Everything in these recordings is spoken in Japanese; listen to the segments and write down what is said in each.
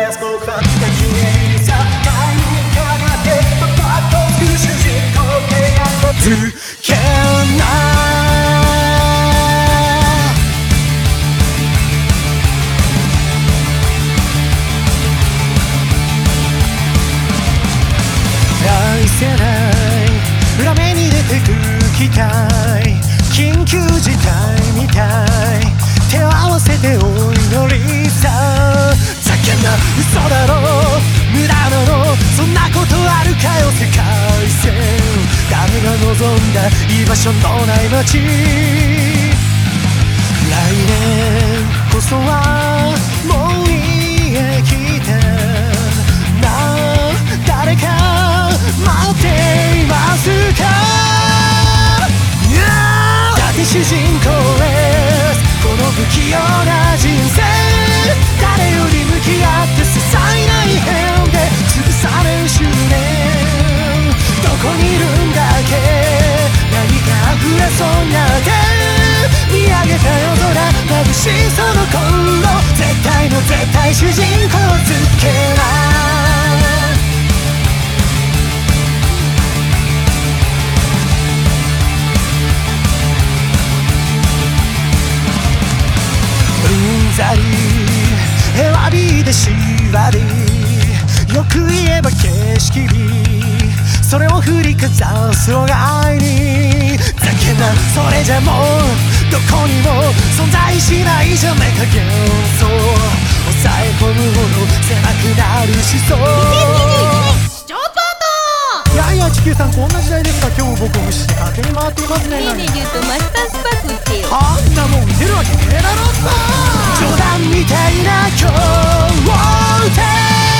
す告白的にさ前にかがってパパッとする主人公契約つけ愛せない裏目に出てく期待緊急事態みたい手を合わせてお祈りさざけんな嘘だろ無駄なのそんなことあるかよ世界線誰が望んだ居場所のない街来年こそはもう見えきたな誰か待っていますかだって主人公ですこの不器用な人生誰より向き合って些細な異変で潰される執念どこにいるんだっけ何か溢れそうになって見上げた夜空眩しいその頃絶対の絶対主人公つけないうんざりへわびで縛りよく言えば景色美それを振りかざすろがいにざけんなそれじゃもうどこにも存在しないじゃメカ幻想抑え込むほど狭くなる思想 2021年視聴パートいやいや地球さんこんな時代ですが今日僕を無視して勝手に回っていますね例で言うとマスタースパークってよあんなもん見てるわけねえだろさ冗談みたいな今日って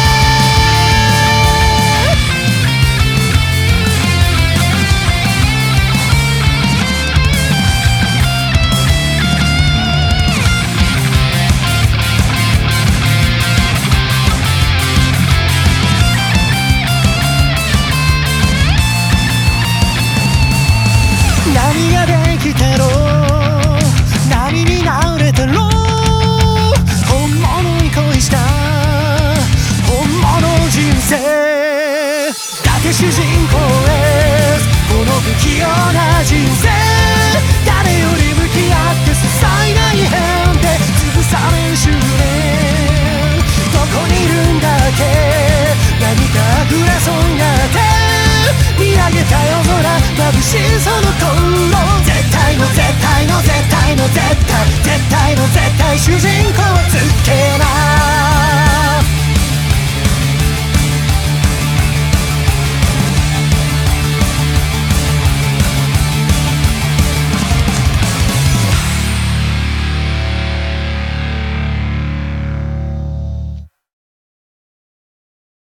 何ができたろう何になれたろう本物に恋した本物の人生だって主人公ですこの不器用な人生誰より向き合って些細な異変で潰される執念どこにいるんだっけ何か溢れそうになって見上げた夜空眩しいその頃絶対の絶対の絶対の絶対絶対の絶